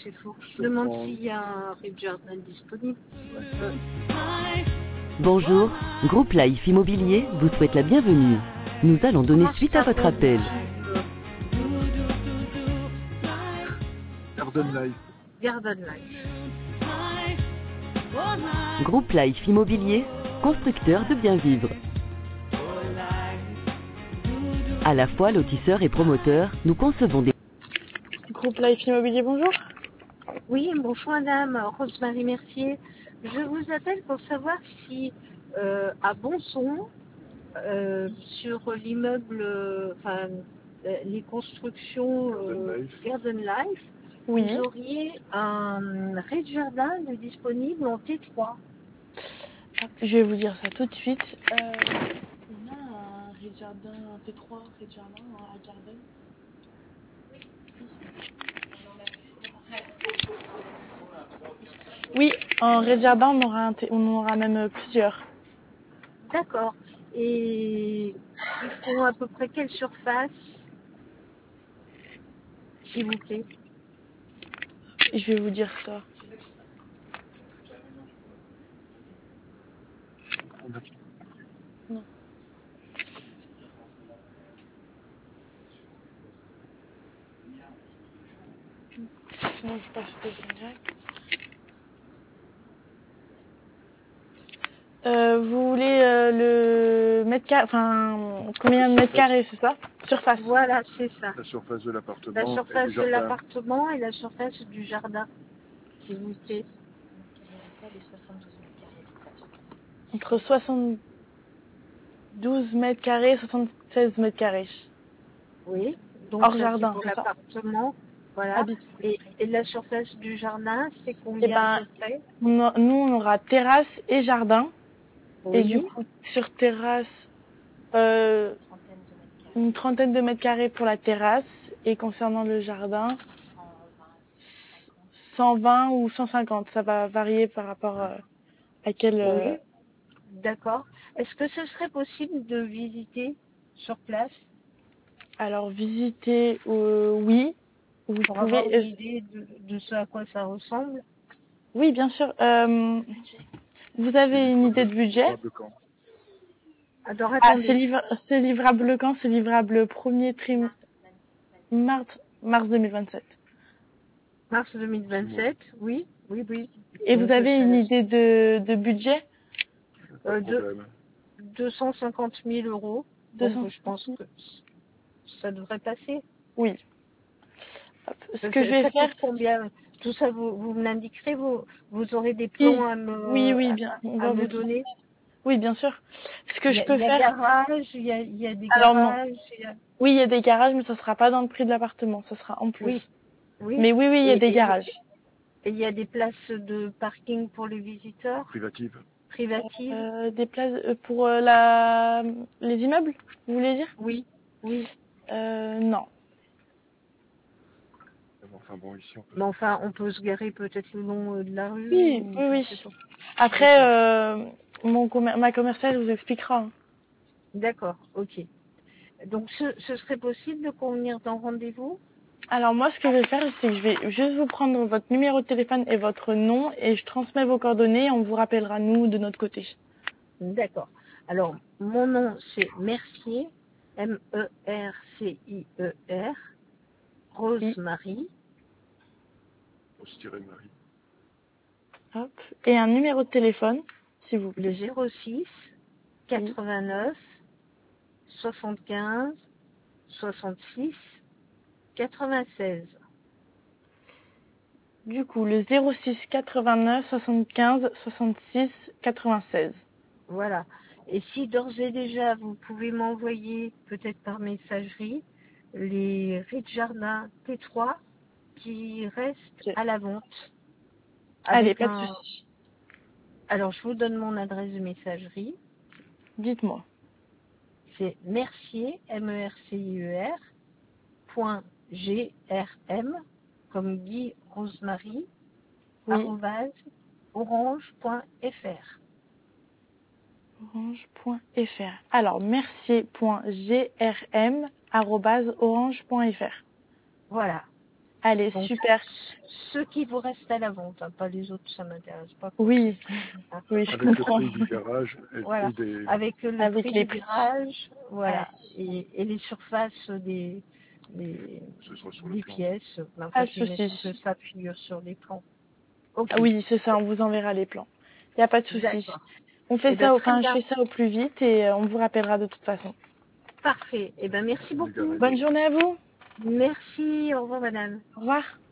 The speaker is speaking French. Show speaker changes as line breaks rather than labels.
c'est faux. Je demande s'il y a un rez-de-jardin disponible.
Bonjour, Groupe Life Immobilier vous souhaite la bienvenue. Nous allons donner suite à votre appel.
Garden Life.
Groupe Life Immobilier, constructeur de bien vivre. À la fois lotisseur et promoteur, nous concevons des...
Groupe Life Immobilier, bonjour.
Oui, bonjour madame, Rosemarie Mercier. Je vous appelle pour savoir si à Bonson, sur l'immeuble, les constructions Garden Life,
Oui.
vous auriez un rez-de-jardin de disponible en T3.
Je vais vous dire ça tout de suite. On a un rez-de-jardin T3, rez-de-jardin à Garden. Oui, en rez-de-jardin, on aura même plusieurs.
D'accord. Et ils font à peu près quelle surface, s'il vous plaît?
Je vais vous dire ça. Non. Sinon, je passe au direct. Vous voulez le mètre carré, combien de mètres carrés, c'est ça? Surface.
Voilà, c'est ça.
La surface de l'appartement.
La surface de l'appartement et la surface du jardin, s'il vous plaît.
Entre 72 mètres carrés et 76 mètres carrés.
Oui. Donc
Hors
ça,
jardin,
c'est
c'est
pour
ça?
l'appartement. Voilà. Et la surface du jardin, c'est combien à peu près?
Nous, on aura terrasse et jardin.
Oui.
Et du coup, sur terrasse, une trentaine de mètres carrés pour la terrasse. Et concernant le jardin, 120 ou 150. Ça va varier par rapport à quel...
Oui. D'accord. Est-ce que ce serait possible de visiter sur place?
Alors, visiter, oui. Vous
Pour
pouvez...
avoir une idée de ce à quoi ça ressemble?
Oui, bien sûr. Vous avez une idée de budget?
Alors,
Ah,
attendez.
c'est livrable quand? C'est livrable premier trimestre, mars 2027.
Mars 2027, oui.
Et
Donc,
vous avez une idée de budget?
250 000 euros. Donc, je pense que ça devrait passer.
Oui. Hop. Ce que je vais
ça
faire...
coûte combien? Tout ça, vous me l'indiquerez, vous aurez des
Oui,
plans à me donner?
Oui, bien sûr. Ce que je peux
Il y a
faire...
garage, il y a des
Alors non.
garages.
Oui, il y a des garages, mais ça sera pas dans le prix de l'appartement, ça sera en plus.
Oui.
Mais oui, il y a des garages.
Et il y a des places de parking pour les visiteurs?
Privatives.
Des places pour les immeubles, vous voulez dire?
Oui.
Non.
Enfin bon, ici on peut.
Mais enfin, on peut se garer peut-être le long de la rue.
Oui. Après, ma commerciale vous expliquera. Hein.
D'accord, ok. Donc, ce serait possible de convenir d'un rendez-vous?
Alors moi, ce que je vais faire, c'est que je vais juste vous prendre votre numéro de téléphone et votre nom et je transmets vos coordonnées et on vous rappellera, nous, de notre côté.
D'accord. Alors, mon nom, c'est Mercier, M-E-R-C-I-E-R, Rosemarie.
Rose-Marie.
Hop. Et un numéro de téléphone, s'il vous plaît.
Le 06 89 75 66 96.
Du coup, le 06 89 75 66 96.
Voilà. Et si d'ores et déjà vous pouvez m'envoyer, peut-être par messagerie, les rez-de-jardin T3 qui restent à la vente.
Allez, pas de souci.
Alors, je vous donne mon adresse de messagerie.
Dites-moi.
C'est Mercier, M-E-R-C-I-E-R, .grm, comme Guy Rosemary, arrobase, orange.fr.
Orange.fr. Alors, mercier.grm@orange.fr.
Voilà.
Allez,
Donc,
super.
ceux qui vous restent à la vente, hein, pas les autres, ça m'intéresse pas.
Oui,
Hein.
oui, je
Avec le
comprends.
prix du garage
Voilà.
et des...
Avec le
Avec
prix
les
du
prix.
garage, voilà, et les surfaces des
Ce sera sur le plan.
pièces. En
Pas
fait,
de
ils mettront
souci.
que ça figure sur les plans. Ok.
Ah oui, c'est ça, on vous enverra les plans. Il n'y a pas de souci.
D'accord.
On fait
Eh ben,
ça,
très
enfin, je
bien.
fais ça au plus vite et on vous rappellera de toute façon.
Parfait. Eh ben, merci beaucoup.
Bonne journée à vous.
Merci. Au revoir, madame.
Au revoir.